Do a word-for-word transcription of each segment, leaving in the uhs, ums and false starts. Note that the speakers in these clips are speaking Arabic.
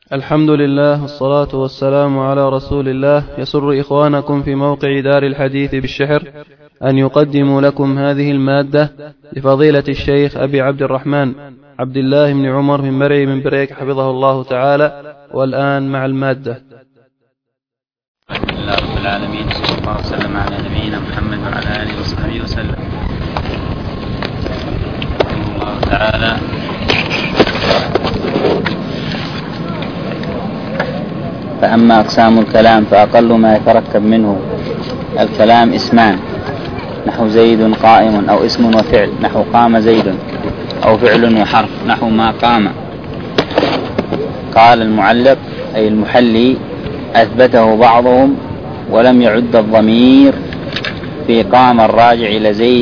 الحمد لله والصلاة والسلام على رسول الله. يسر إخوانكم في موقع دار الحديث بالشحر أن يقدموا لكم هذه المادة لفضيلة الشيخ أبي عبد الرحمن عبد الله بن عمر بن مرعي من بريك حفظه الله تعالى. والآن مع المادة. الحمد لله رب العالمين، صلى الله وسلم على نبينا محمد وعلى آله وصحبه وسلم. رحمه الله تعالى. فأما أقسام الكلام فأقل ما يتركب منه الكلام اسمان، نحو زيد قائم، أو اسم وفعل نحو قام زيد، أو فعل وحرف نحو ما قام. قال المعلق أي المحلي: أثبته بعضهم ولم يعد الضمير في قام الراجع إلى زيد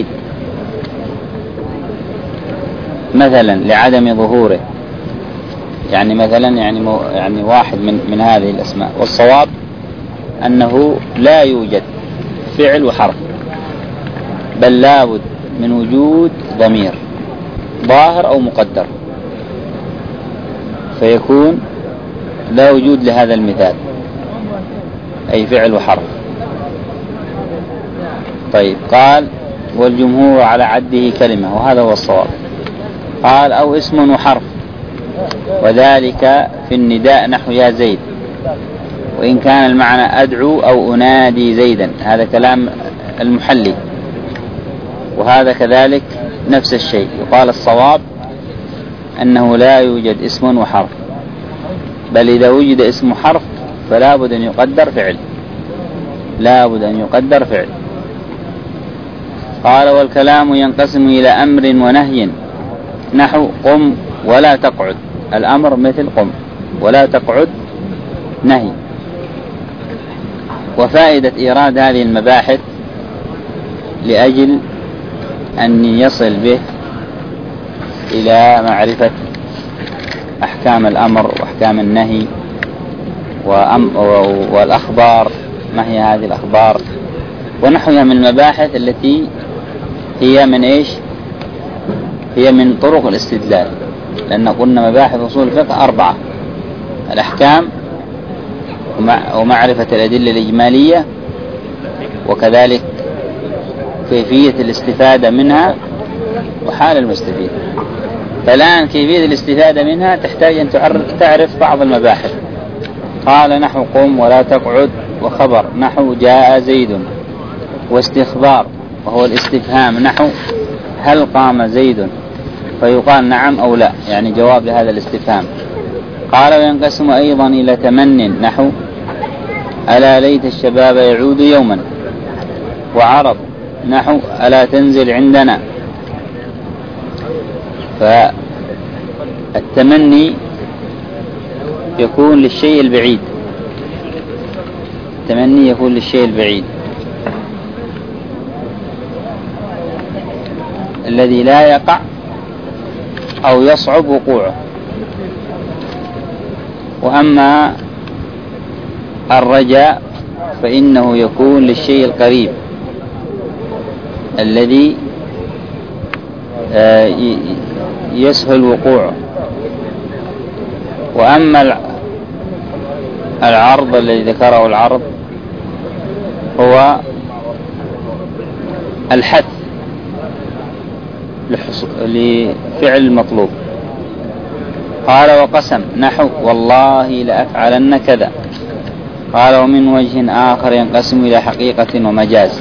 مثلا لعدم ظهوره، يعني مثلا يعني مو يعني واحد من من هذه الأسماء. والصواب أنه لا يوجد فعل وحرف، بل لابد من وجود ضمير ظاهر أو مقدر، فيكون لا وجود لهذا المثال، أي فعل وحرف. طيب، قال: والجمهور على عده كلمة، وهذا هو الصواب. قال: أو اسم وحرف، وذلك في النداء نحو يا زيد، وإن كان المعنى أدعو أو أنادي زيدا. هذا كلام المحلي، وهذا كذلك نفس الشيء. يقال الصواب أنه لا يوجد اسم وحرف، بل إذا وجد اسم حرف فلا بد أن يقدر فعل، لا بد أن يقدر فعل. قال: والكلام ينقسم إلى أمر ونهي، نحو قم ولا تقعد. الأمر مثل قم، ولا تقعد نهي. وفائدة إيراد هذه المباحث لأجل أن يصل به إلى معرفة أحكام الأمر وأحكام النهي والأخبار، ما هي هذه الأخبار ونحوها من المباحث التي هي من إيش؟ هي من طرق الاستدلال، لأن قلنا مباحث أصول الفقه أربعة: الأحكام، ومعرفة الأدلة الإجمالية، وكذلك كيفية الاستفادة منها، وحال المستفيد. فالآن كيفية الاستفادة منها تحتاج أن تعرف بعض المباحث. قال: نحو قم ولا تقعد، وخبر نحو جاء زيد، واستخبار وهو الاستفهام نحو هل قام زيد، فيقال نعم أو لا، يعني جواب لهذا الاستفهام. قال: وينقسم أيضا إلى تمن، نحو ألا ليت الشباب يعود يوما، وعرض نحو ألا تنزل عندنا. فالتمني يكون للشيء البعيد، التمني يكون للشيء البعيد الذي لا يقع أو يصعب وقوعه. وأما الرجاء فإنه يكون للشيء القريب الذي يسهل وقوعه. وأما العرض الذي ذكره العرض هو الحث لفعل المطلوب. قال: وقسم نحو والله لأفعلن كذا. قال: ومن وجه آخر ينقسم إلى حقيقة ومجاز.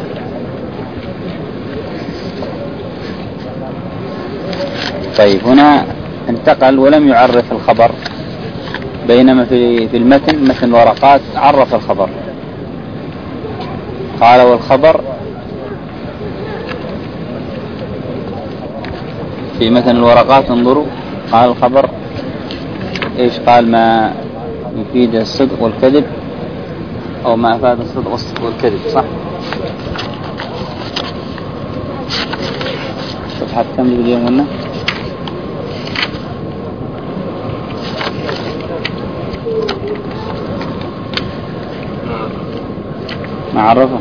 طيب، هنا انتقل ولم يعرف الخبر، بينما في في المتن مثل الورقات عرف الخبر. قال: والخبر في مثل الورقات انظروا، قال الخبر ايش؟ قال: ما يفيد الصدق والكذب، او ما افاد الصدق والكذب، صح؟ صفحة كم اليوم قلنا؟ ما عرفه.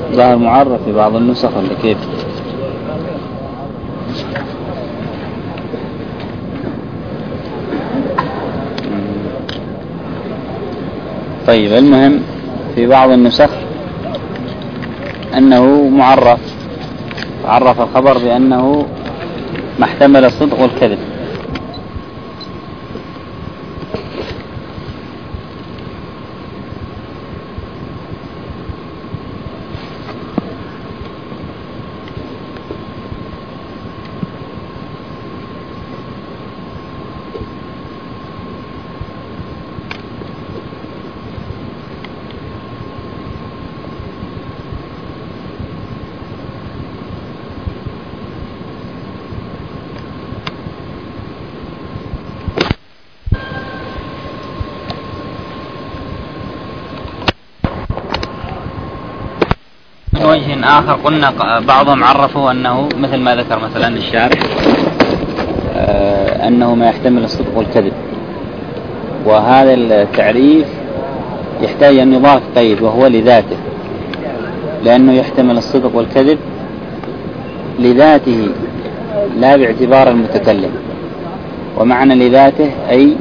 ظاهر معرف في بعض النسخ ولا كيف؟ طيب المهم في بعض النسخ أنه معرف، عرف الخبر بأنه ما احتمل الصدق والكذب. من وجه آخر قلنا بعضهم عرفوا أنه مثل ما ذكر مثلا الشارح أنه ما يحتمل الصدق والكذب، وهذا التعريف يحتاج أن يضاف قيد وهو لذاته، لأنه يحتمل الصدق والكذب لذاته لا باعتبار المتكلم. ومعنى لذاته أي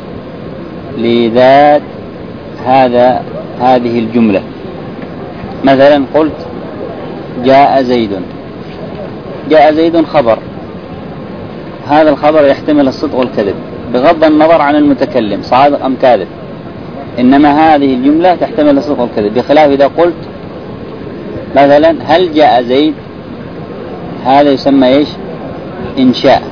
لذات هذا هذه الجملة. مثلا قلت جاء زيد، جاء زيد خبر، هذا الخبر يحتمل الصدق والكذب بغض النظر عن المتكلم صادق أم كاذب، إنما هذه الجملة تحتمل الصدق والكذب، بخلاف إذا قلت مثلا هل جاء زيد، هذا يسمى إيش؟ إنشاء.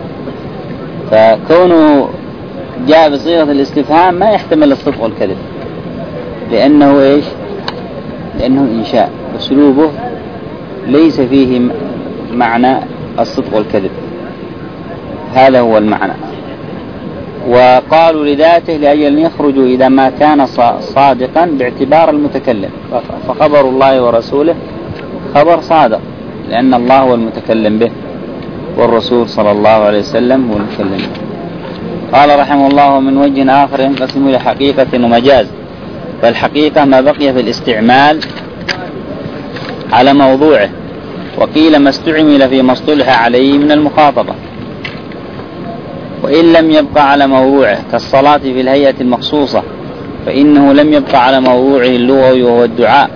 فكونه جاء بصيغة الاستفهام ما يحتمل الصدق والكذب، لأنه إيش؟ لأنه إنشاء، أسلوبه ليس فيه معنى الصدق والكذب، هذا هو المعنى. وقالوا لذاته لأجل أن يخرجوا إذا ما كان صادقا باعتبار المتكلم، فخبر الله ورسوله خبر صادق لأن الله هو المتكلم به والرسول صلى الله عليه وسلم هو المتكلم به. قال رحمه الله من وجه آخر ينقسم إلى حقيقة ومجاز. فالحقيقة ما بقي في الاستعمال على موضوعه، وقيل ما استعمل في مصطلح عليه من المخاطبة، وإن لم يبقى على موضوعه كالصلاة في الهيئة المخصوصة فإنه لم يبقى على موضوعه اللغوي وهو الدعاء،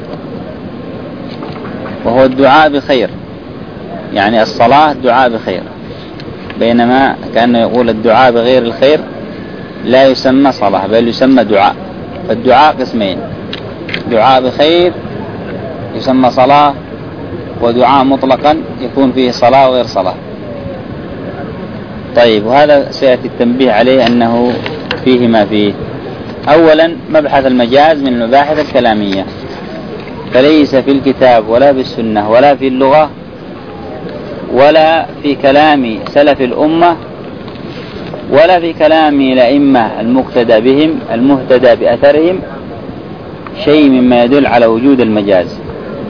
وهو الدعاء بخير، يعني الصلاة دعاء بخير، بينما كأنه يقول الدعاء بغير الخير لا يسمى صلاة بل يسمى دعاء. فالدعاء قسمين، دعاء بخير يسمى صلاة، ودعاء مطلقا يكون فيه صلاة وغير صلاة. طيب، وهذا سيأتي التنبيه عليه أنه فيه ما فيه. أولا مبحث المجاز من المباحث الكلامية، فليس في الكتاب ولا في السنة ولا في اللغة ولا في كلام سلف الأمة ولا في كلام الأئمة المقتدى بهم المهتدى بأثرهم شيء مما يدل على وجود المجاز،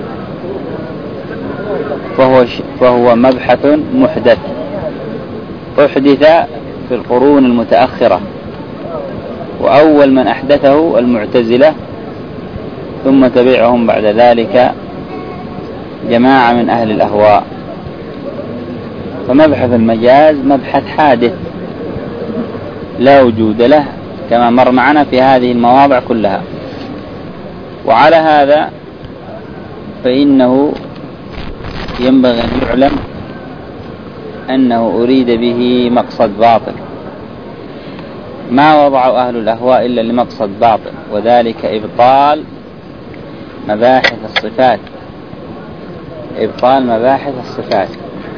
فهو, فهو مبحث محدث أحدث في القرون المتأخرة، وأول من أحدثه المعتزلة، ثم تبعهم بعد ذلك جماعة من أهل الأهواء. فمبحث المجاز مبحث حادث لا وجود له كما مر معنا في هذه المواضع كلها. وعلى هذا فإنه ينبغي أن يعلم أنه أريد به مقصد باطل، ما وضع أهل الأهواء إلا لمقصد باطل، وذلك إبطال مباحث الصفات، إبطال مباحث الصفات.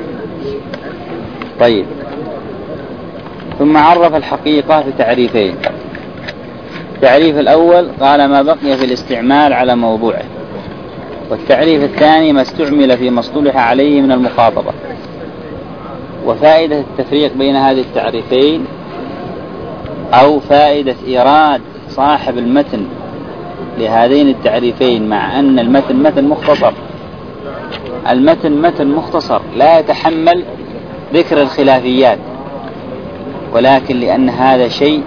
طيب، ثم عرف الحقيقة في تعريفين. التعريف الأول قال ما بقي في الاستعمال على موضوعه، والتعريف الثاني ما استعمل في مصطلح عليه من المخاطبة. وفائدة التفريق بين هذه التعريفين أو فائدة إيراد صاحب المتن لهذين التعريفين، مع أن المتن متن مختصر، المتن متن مختصر لا يتحمل ذكر الخلافيات، ولكن لأن هذا شيء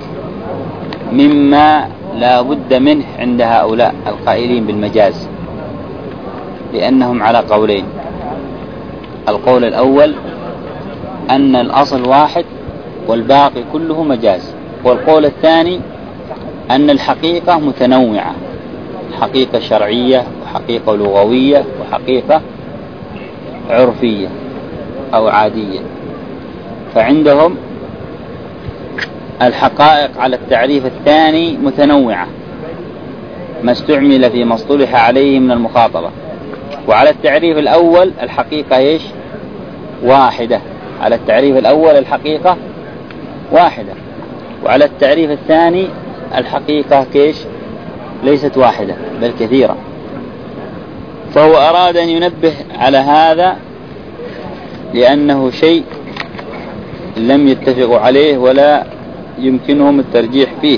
مما لا بد منه عند هؤلاء القائلين بالمجاز، لأنهم على قولين. القول الأول أن الأصل واحد والباقي كله مجاز، والقول الثاني أن الحقيقة متنوعة، حقيقة شرعية وحقيقة لغوية وحقيقة عرفية أو عادية. فعندهم الحقائق على التعريف الثاني متنوعة، ما استعمل في ما اصطلح عليه من المخاطبة. وعلى التعريف الأول الحقيقة إيش؟ واحدة. على التعريف الأول الحقيقة واحدة، وعلى التعريف الثاني الحقيقة كيش؟ ليست واحدة بل كثيرة. فهو أراد أن ينبه على هذا لأنه شيء لم يتفقوا عليه ولا يمكنهم الترجيح فيه،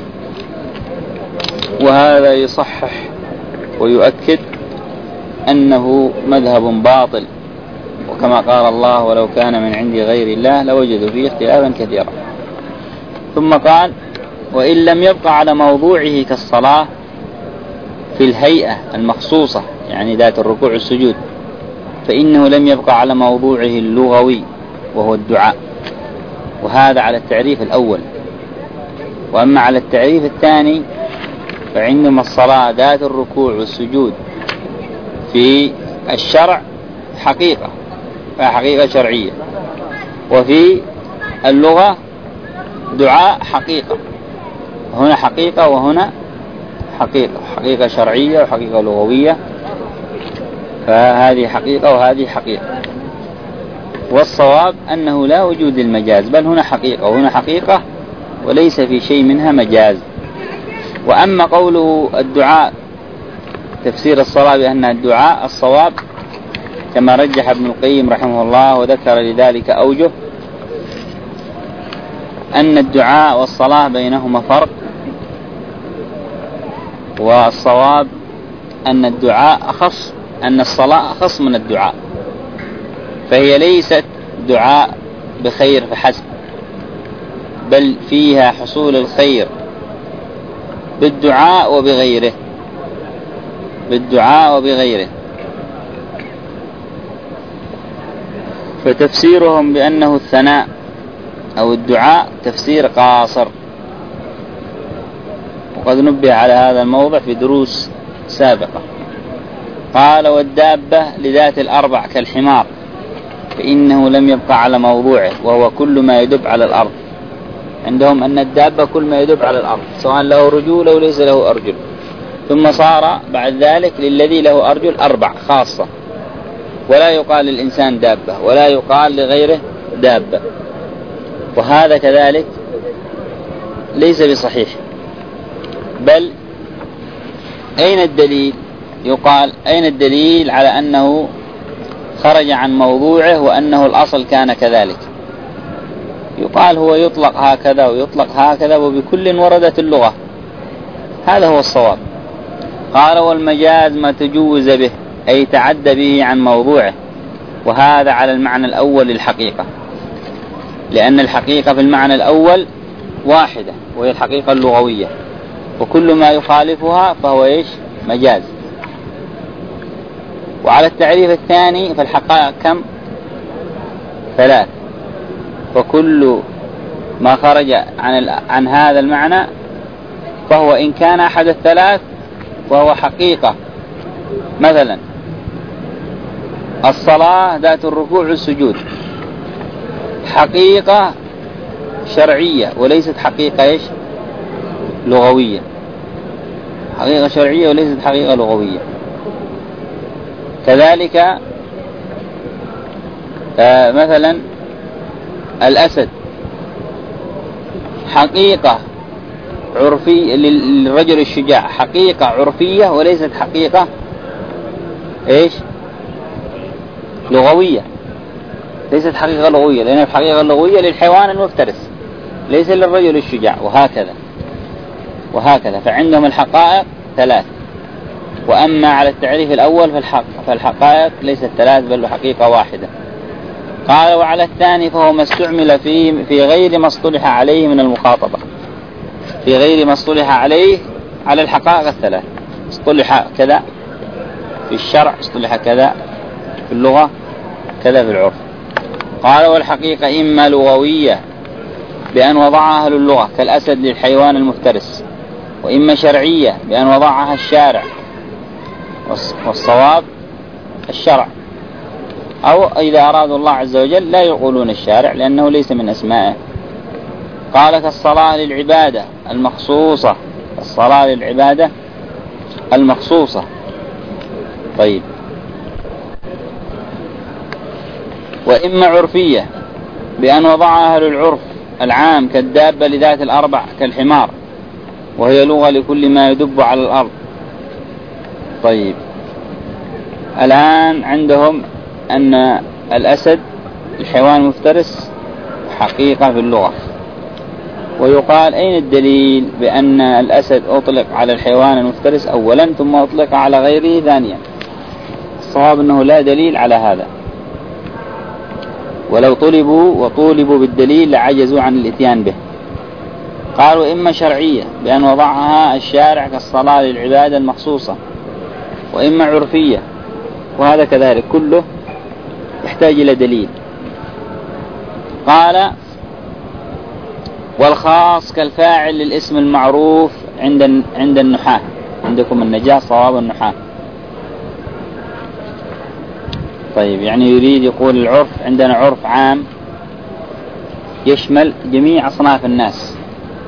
وهذا يصحح ويؤكد أنه مذهب باطل، وكما قال الله: ولو كان من عند غير الله لوجدوا فيه اختلافا كثيرا. ثم قال: وإن لم يبقى على موضوعه كالصلاة في الهيئة المخصوصة، يعني ذات الركوع والسجود، فإنه لم يبقى على موضوعه اللغوي وهو الدعاء، وهذا على التعريف الأول. وأما على التعريف الثاني فعندما الصلاة ذات الركوع والسجود في الشرع حقيقة، حقيقة شرعية، وفي اللغة دعاء حقيقة. هنا حقيقة وهنا حقيقة، حقيقة شرعية وحقيقة لغوية، فهذه حقيقة وهذه حقيقة. والصواب أنه لا وجود للمجاز، بل هنا حقيقة وهنا حقيقة، وليس في شيء منها مجاز. وأما قوله الدعاء تفسير الصلاة بأنها الدعاء، الصواب كما رجح ابن القيم رحمه الله وذكر لذلك أوجه، أن الدعاء والصلاة بينهما فرق، والصواب أن الدعاء أخص، أن الصلاة أخص من الدعاء، فهي ليست دعاء بخير فحسب، بل فيها حصول الخير بالدعاء وبغيره، بالدعاء وبغيره. فتفسيرهم بأنه الثناء أو الدعاء تفسير قاصر، وقد نبه على هذا الموضع في دروس سابقة. قال: والدابة لذات الأربع كالحمار، فإنه لم يبقى على موضوعه، وهو كل ما يدب على الأرض. عندهم أن الدابة كل ما يدب على الأرض، سواء له رجول أو ليس له أرجل. ثم صار بعد ذلك للذي له أرجل أربع خاصة، ولا يقال للإنسان دابة ولا يقال لغيره دابة، وهذا كذلك ليس بصحيح. بل أين الدليل؟ يقال: أين الدليل على أنه خرج عن موضوعه وأنه الأصل كان كذلك؟ يقال: هو يطلق هكذا ويطلق هكذا، وبكل وردت اللغة، هذا هو الصواب. قال: والمجاز ما تجوز به، أي تعدى به عن موضوعه، وهذا على المعنى الأول للحقيقة، لأن الحقيقة في المعنى الأول واحدة وهي الحقيقة اللغوية، وكل ما يخالفها فهو إيش؟ مجاز. وعلى التعريف الثاني فالحقائق كم؟ ثلاث، وكل ما خرج عن, عن هذا المعنى فهو إن كان أحد الثلاث فهو حقيقة. مثلا الصلاة ذات الركوع والسجود حقيقة شرعية وليست حقيقة إيش؟ لغوية، حقيقة شرعية وليست حقيقة لغوية. كذلك آه مثلا الأسد حقيقة عرفية للرجل الشجاع، حقيقة عرفية وليست حقيقة إيش؟ لغوية، ليست حقيقة لغوية، لأن الحقيقة اللغوية للحيوان المفترس ليس للرجل الشجاع، وهكذا وهكذا. فعندهم الحقائق ثلاث، وأما على التعريف الأول فالحق فالحقائق ليست ثلاث بل حقيقة واحدة. قال: وعلى الثاني فهو ما استعمل في في غير ما اصطلح عليه من المخاطبة، في غير ما اصطلح عليه على الحقائق الثلاث، اصطلح كذا في الشرع اصطلح كذا، في اللغة كذا في العرف. قال والحقيقة إما لغوية بأن وضعها أهل اللغة كالأسد للحيوان المفترس، وإما شرعية بأن وضعها الشارع، والصواب الشرع. أو إذا أرادوا الله عز وجل لا يقولون الشارع لأنه ليس من أسمائه. قال كالصلاة للعبادة المخصوصة، الصلاة للعبادة المخصوصة. طيب، وإما عرفية بأن وضعها أهل العرف العام كالدابة لذات الأربع كالحمار، وهي لغة لكل ما يدب على الأرض. طيب، الآن عندهم أن الأسد الحيوان المفترس حقيقة في اللغة، ويقال أين الدليل بأن الأسد أطلق على الحيوان المفترس أولا ثم أطلق على غيره ثانيا؟ الصواب أنه لا دليل على هذا، ولو طلبوا وطولبوا بالدليل لعجزوا عن الاتيان به. قالوا إما شرعية بأن وضعها الشارع كالصلاة للعبادة المخصوصة، وإما عرفية، وهذا كذلك كله يحتاج إلى دليل. قال والخاص كالفاعل للاسم المعروف عند عند النحاة. عندكم النجاة صواب النحاة. طيب، يعني يريد يقول العرف عندنا عرف عام يشمل جميع أصناف الناس،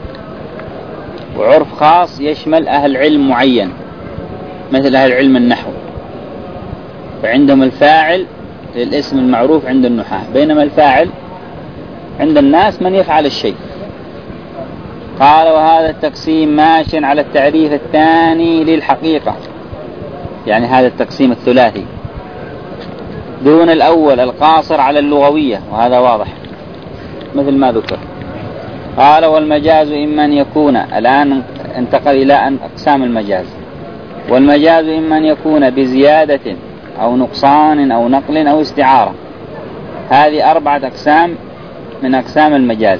وعرف خاص يشمل أهل علم معين مثل أهل علم النحو، فعندهم الفاعل للاسم المعروف عند النحاة، بينما الفاعل عند الناس من يفعل الشيء. قال وهذا التقسيم ماش على التعريف الثاني للحقيقة، يعني هذا التقسيم الثلاثي دون الأول القاصر على اللغوية، وهذا واضح مثل ما ذكر. قال والمجاز إما أن يكون، الآن انتقل إلى أن أقسام المجاز. والمجاز إما أن يكون بزيادة أو نقصان أو نقل أو استعارة. هذه أربعة أقسام من أقسام المجاز،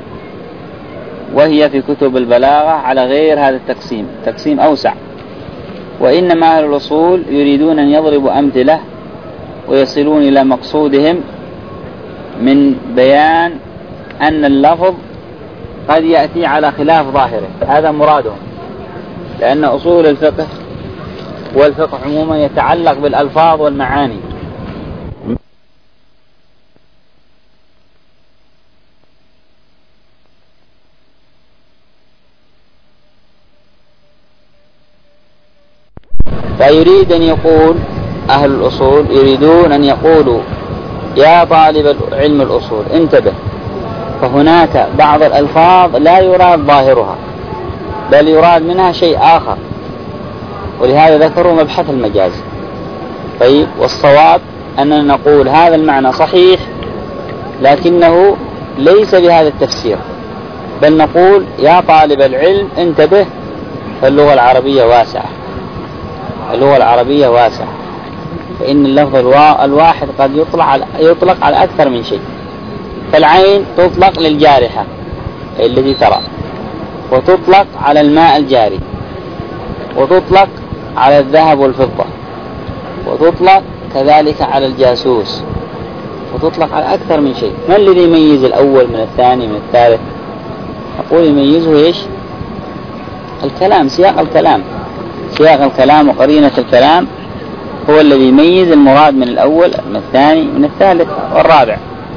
وهي في كتب البلاغة على غير هذا التقسيم، تقسيم أوسع. وإنما أهل الأصول يريدون أن يضربوا أمثلة ويصلون إلى مقصودهم من بيان أن اللفظ قد يأتي على خلاف ظاهره، هذا مرادهم، لأن أصول الفقه والفقه عموما يتعلق بالألفاظ والمعاني. فيريد أن يقول أهل الأصول يريدون أن يقولوا يا طالب علم الأصول انتبه، فهناك بعض الألفاظ لا يراد ظاهرها بل يراد منها شيء آخر، ولهذا ذكروا مبحث المجاز. طيب، والصواب أننا نقول هذا المعنى صحيح لكنه ليس بهذا التفسير، بل نقول يا طالب العلم انتبه، فاللغة العربية واسعة، اللغة العربية واسعة، فإن اللفظ الواحد قد يطلق على يطلق على أكثر من شيء. فالعين تطلق للجارحة الذي ترى، وتطلق على الماء الجاري، وتطلق على الذهب والفضة، وتطلق كذلك على الجاسوس، وتطلق على أكثر من شيء. ما الذي يميز الأول من الثاني من الثالث؟ أقول يميزه إيش؟ الكلام، سياق الكلام، سياق الكلام وقرينة الكلام هو الذي يميز المراد من الأول من الثاني من الثالث والرابع.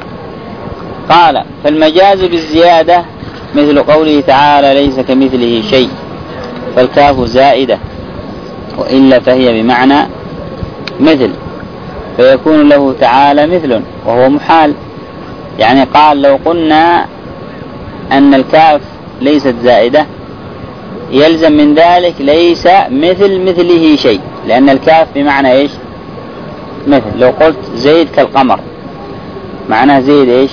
قال فالمجاز بالزيادة مثل قوله تعالى ليس كمثله شيء، فالكاف زائدة، وإلا فهي بمعنى مثل، فيكون له تعالى مثل وهو محال. يعني قال لو قلنا أن الكاف ليست زائدة يلزم من ذلك ليس مثل مثله شيء، لأن الكاف بمعنى إيش؟ مثل. لو قلت زيد كالقمر معناه زيد إيش؟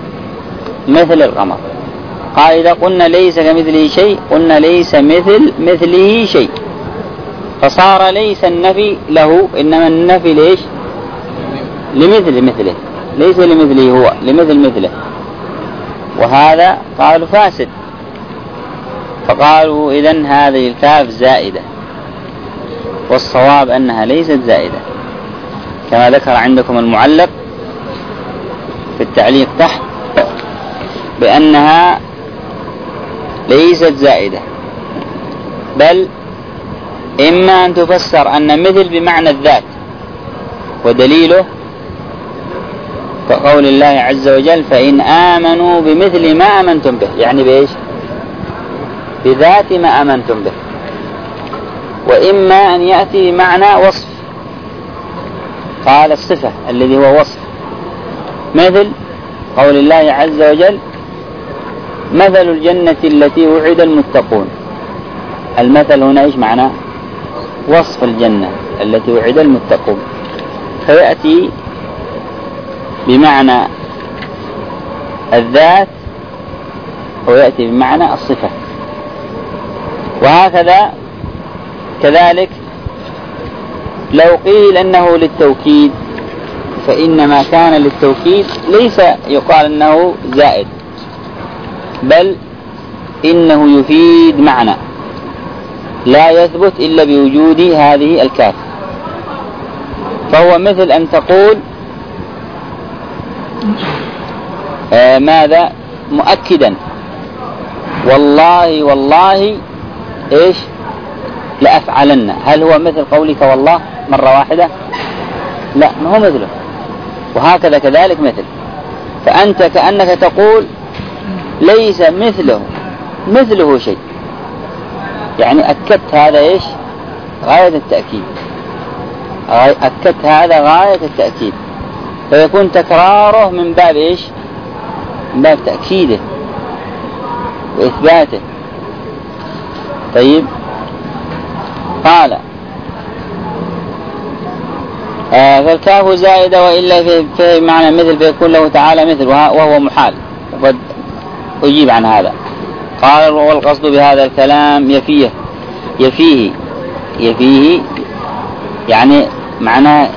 مثل القمر. قال إذا قلنا ليس كمثله شيء قلنا ليس مثل مثله شيء، فصار ليس النفي له إنما النفي ليش؟ لمثل مثله، ليس لمثله هو، لمثل مثله، وهذا قالوا فاسد. فقالوا إذن هذه الكاف زائدة. والصواب أنها ليست زائدة كما ذكر عندكم المعلق في التعليق تحت بأنها ليست زائدة، بل إما أن تفسر أن مثل بمعنى الذات، ودليله كقول الله عز وجل فإن آمنوا بمثل ما آمنتم به، يعني بإيش؟ بذات ما آمنتم به. وإما أن يأتي بمعنى وصف، قال الصفة الذي هو وصف، مثل قول الله عز وجل مثل الجنة التي وعد المتقون. المثل هنا إيش معناه؟ وصف الجنة التي وعد المتقون، فيأتي بمعنى الذات ويأتي بمعنى الصفة. وهكذا كذلك لو قيل أنه للتوكيد فإنما كان للتوكيد ليس يقال أنه زائد، بل إنه يفيد معنى لا يثبت إلا بوجود هذه الكاف. فهو مثل أن تقول آه ماذا مؤكدا والله والله إيش لأفعلن. هل هو مثل قولك والله مرة واحدة؟ لا، ما هو مثله. وهكذا كذلك مثل، فأنت كأنك تقول ليس مثله مثله شيء، يعني أكدت هذا إيش غاية التأكيد، أكدت هذا غاية التأكيد، فيكون تكراره من باب إيش؟ من باب تأكيده وإثباته. طيب قال آه فالكاف زائدة وإلا في, في معنى مثل فيكون له تعالى مثل وهو محال، وقد أجيب عن هذا. قال والقصد بهذا الكلام يفيه يفيه يفيه يعني معنى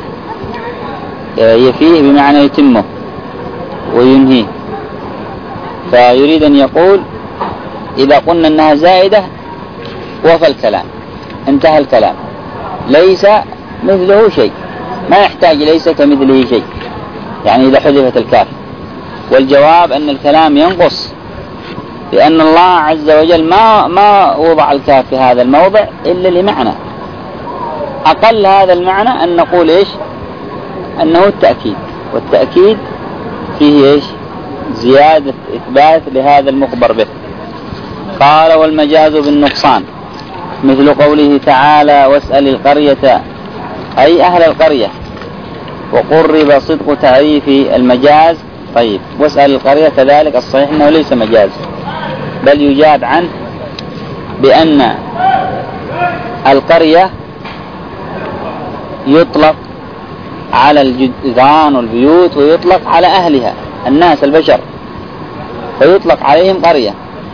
يفيه بمعنى يتمه وينهيه، فيريد أن يقول إذا قلنا أنها زائدة وفى الكلام، انتهى الكلام، ليس مثله شيء، ما يحتاج ليس كمثله شيء، يعني إذا حذفت الكاف. والجواب أن الكلام ينقص، لأن الله عز وجل ما ما وضع الكاف في هذا الموضع إلا لمعنى، أقل هذا المعنى أن نقول إيش؟ أنه التأكيد، والتأكيد فيه إيش؟ زيادة إثبات لهذا المخبر به. قال والمجاز بالنقصان مثل قوله تعالى واسأل القرية أي أهل القرية، وقرب صدق تعريف المجاز. طيب واسأل القرية كذلك الصحيح أنه ليس مجاز، بل يجاب عنه بأن القرية يطلق على الجدران والبيوت ويطلق على أهلها الناس البشر، فيطلق عليهم قرية،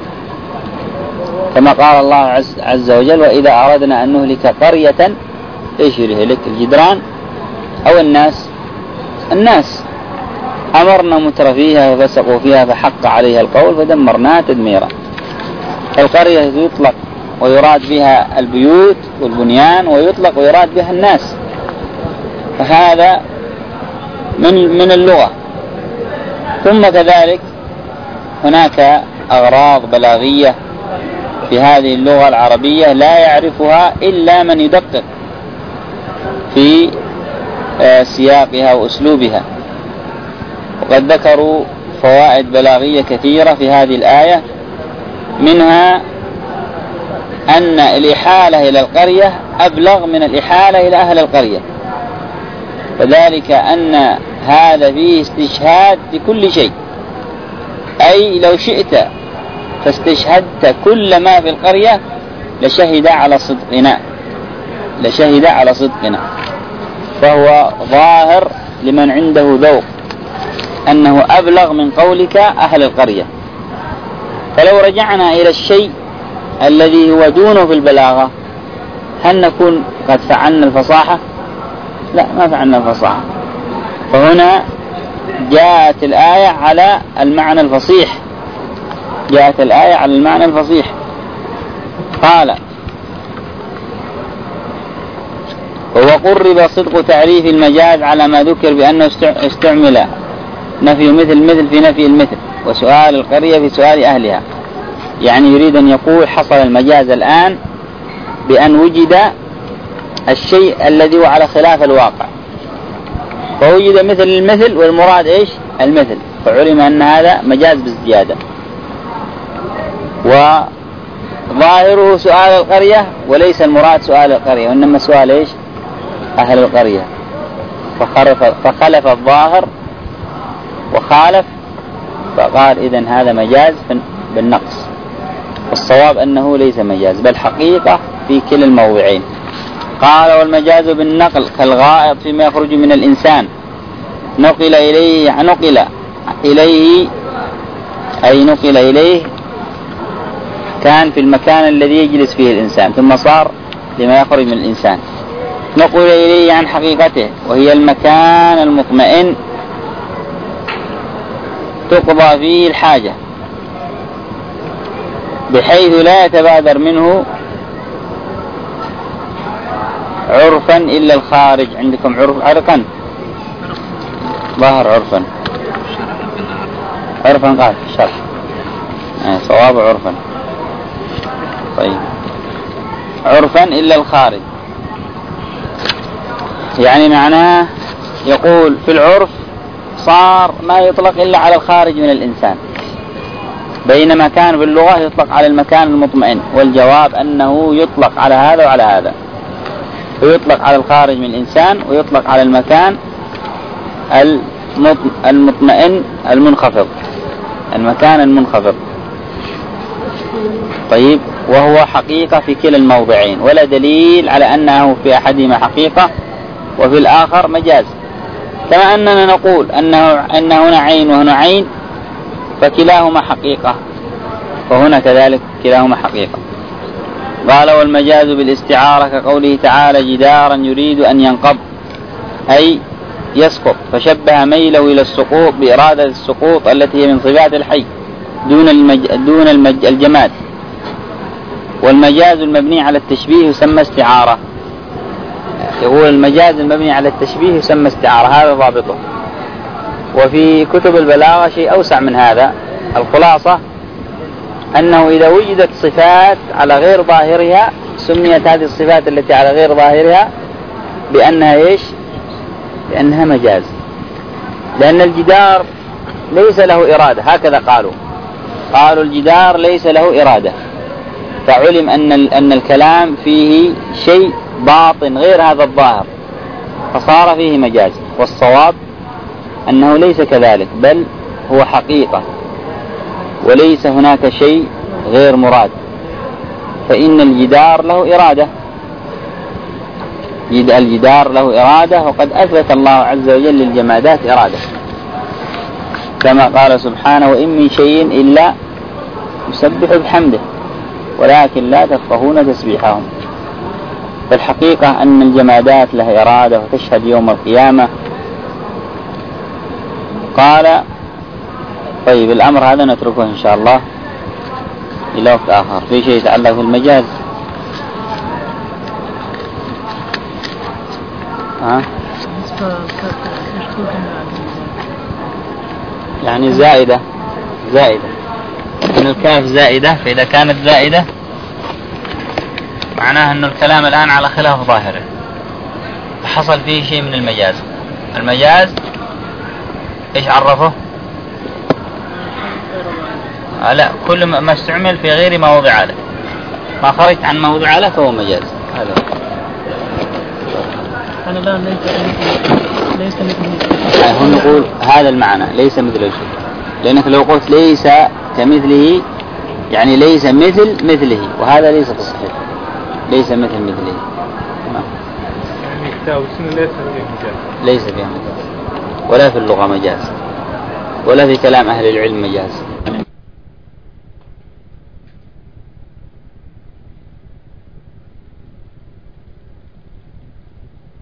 كما قال الله عز, عز وجل وإذا أردنا أن نهلك قرية إيش يهلك؟ الجدران أو الناس؟ الناس. أمرنا متر فيها ففسقوا فيها فحق عليها القول فدمرناها تدميرا. القرية يطلق ويراد بها البيوت والبنيان، ويطلق ويراد بها الناس، فهذا من من اللغة. ثم كذلك هناك أغراض بلاغية في هذه اللغة العربية لا يعرفها إلا من يدقق في سياقها وأسلوبها، وقد ذكروا فوائد بلاغية كثيرة في هذه الآية، منها أن الإحالة إلى القرية أبلغ من الإحالة إلى أهل القرية، وذلك أن هذا فيه استشهاد لكل شيء، أي لو شئت فاستشهدت كل ما في القرية لشهد على صدقنا لشهد على صدقنا فهو ظاهر لمن عنده ذوق أنه أبلغ من قولك أهل القرية. فلو رجعنا إلى الشيء الذي هو دونه في البلاغة، هل نكون قد فعلنا الفصاحة؟ لا، ما فعلنا الفصاحة. فهنا جاءت الآية على المعنى الفصيح جاءت الآية على المعنى الفصيح. قال وقرب صدق تعريف المجاز على ما ذكر بأنه استعمل نفي مثل مثل في نفي المثل، وسؤال القرية في سؤال أهلها. يعني يريد أن يقول حصل المجاز الآن بأن وجد الشيء الذي هو على خلاف الواقع، فوجد مثل المثل والمراد إيش المثل، فعلم أن هذا مجاز بالزيادة. وظاهره سؤال القرية وليس المراد سؤال القرية، وإنما سؤال إيش أهل القرية، فخلف, فخلف الظاهر وخالف، فقال إذن هذا مجاز بالنقص. والصواب أنه ليس مجاز بل حقيقة في كلا الموضعين. قال والمجاز بالنقل كالغائط فيما يخرج من الإنسان، نقل إليه نقل إليه أي نقل إليه كان في المكان الذي يجلس فيه الإنسان ثم صار لما يخرج من الإنسان، نقل إليه عن حقيقته وهي المكان المطمئن تقضى فيه الحاجة بحيث لا يتبادر منه عرفا إلا الخارج. عندكم عرف عرقا ظهر عرفا عرفا قال شرح يعني صواب عرفا. طيب عرفا إلا الخارج يعني معناه يقول في العرف صار ما يطلق إلا على الخارج من الإنسان، بينما كان في اللغة يطلق على المكان المطمئن. والجواب أنه يطلق على هذا وعلى هذا، ويطلق على الخارج من الإنسان ويطلق على المكان المطمئن المنخفض، المكان المنخفض. طيب وهو حقيقة في كلا الموضعين، ولا دليل على أنه في أحدهما حقيقة وفي الآخر مجاز، كما أننا نقول أنه, أن هنا عين وهنا عين فكلاهما حقيقة، وهنا كذلك كلاهما حقيقة. قال والمجاز بالاستعارة كقوله تعالى جدارا يريد أن ينقض أي يسقط، فشبه ميله إلى السقوط بإرادة السقوط التي هي من صفات الحي دون, المج... دون المج... الجماد. والمجاز المبني على التشبيه يسمى استعارة. يقول المجاز المبني على التشبيه يسمى استعارة، هذا ضابطه. وفي كتب البلاغة شيء أوسع من هذا. الخلاصة أنه إذا وجدت صفات على غير ظاهرها سميت هذه الصفات التي على غير ظاهرها بأنها إيش؟ بأنها مجاز، لأن الجدار ليس له إرادة، هكذا قالوا قالوا الجدار ليس له إرادة، فعلم أن أن الكلام فيه شيء باطن غير هذا الظاهر فصار فيه مجاز. والصواب أنه ليس كذلك، بل هو حقيقة وليس هناك شيء غير مراد، فإن الجدار له إرادة، الجدار له إرادة، وقد أثبت الله عز وجل للجمادات إرادة كما قال سبحانه وإن من شيء إلا يسبح بحمده ولكن لا تفقهون تسبيحهم. فالحقيقة أن الجمادات لها إرادة وتشهد يوم القيامة. قال طيب الأمر هذا نتركه إن شاء الله إلى وقت آخر. في شيء يتعلق بالمجاز؟ ها؟ يعني زائدة زائدة من الكاف زائدة، فإذا كانت زائدة معناها أن الكلام الآن على خلاف ظاهره حصل فيه شيء من المجاز. المجاز إيش عرفه؟ آه لا، كل ما استعمل في غير ما وضع له، ما خرجت عن ما وضع له فهو مجاز. هذا أنا الآن ليس ليس مثله، يعني هم نقول هذا المعنى ليس مثله شيء، لأنك لو قلت ليس كمثله يعني ليس مثل مثله، وهذا ليس في الصحيح، ليس مثل مثله. يعني كتاب السنة ليس فيه مجاز، ليس فيه مجاز، ولا في اللغة مجاز، ولا في كلام أهل العلم مجاز.